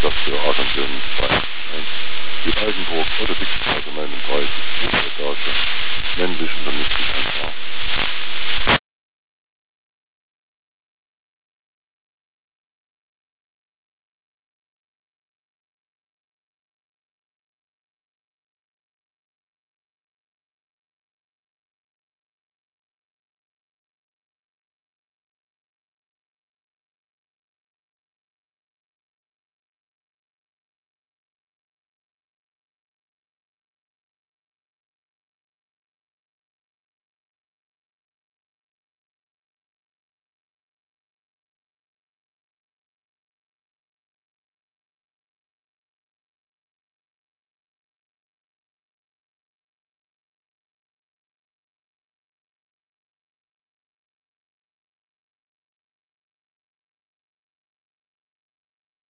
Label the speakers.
Speaker 1: Chefredakteur Adam Jürgens bei 1, die Altenburg Otto Dixstraße 39, Hochetage, männlich und dann müsste ich einfach